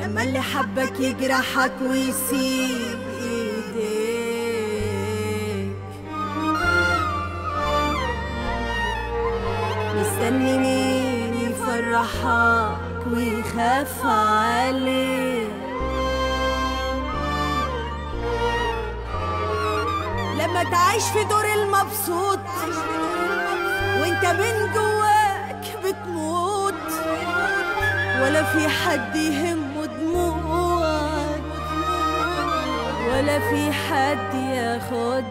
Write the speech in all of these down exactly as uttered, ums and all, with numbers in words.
لما اللي حبك يجرحك ويسيب ايديك، مستني مين يفرحك ويخاف عليك، لما تعيش في دور المبسوط وانت من جواك بتموت، ولا في حد يهمه دموعك، ولا في حد ياخد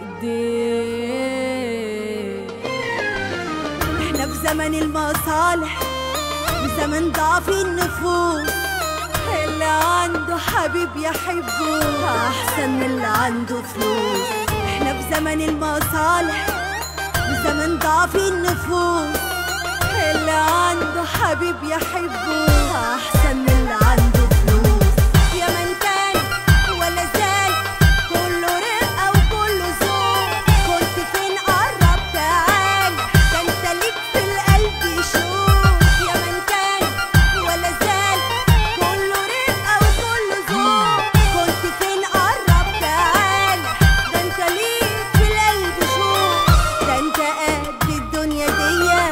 بايديك. احنا في زمن المصالح وزمن ضعف النفوس، اللي عنده حبيب يحبه احسن من اللي عنده فلوس. احنا في زمن المصالح وزمن ضعف النفوس، اللي عنده حبيب يحبه احسن من اللي عنده فلوس. يا من كان ولا زال كله رقه وكله ذوق، كنت فين قرب تعال ده انت ليك في القلب شوق. يا من كان ولا زال كله رقه وكله ذوق، كنت فين قرب تعال ده انت ليك في القلب شوق. ده انت قد الدنيا دي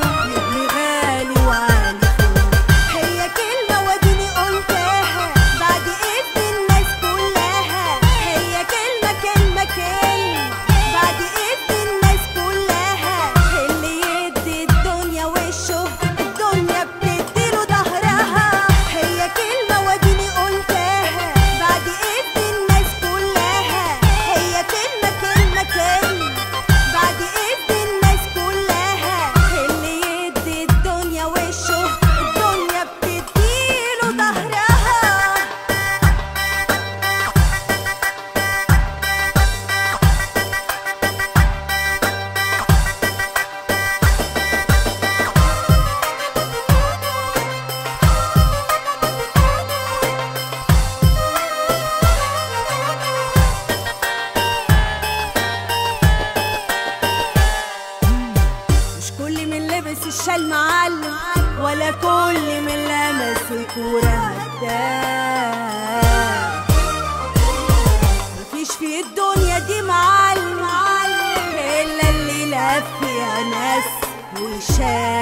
الشال معلم، ولا كل من لمس الكورة هداف. مفيش في الدنيا دي معلم إلا اللي لف فيها ناس وشاف.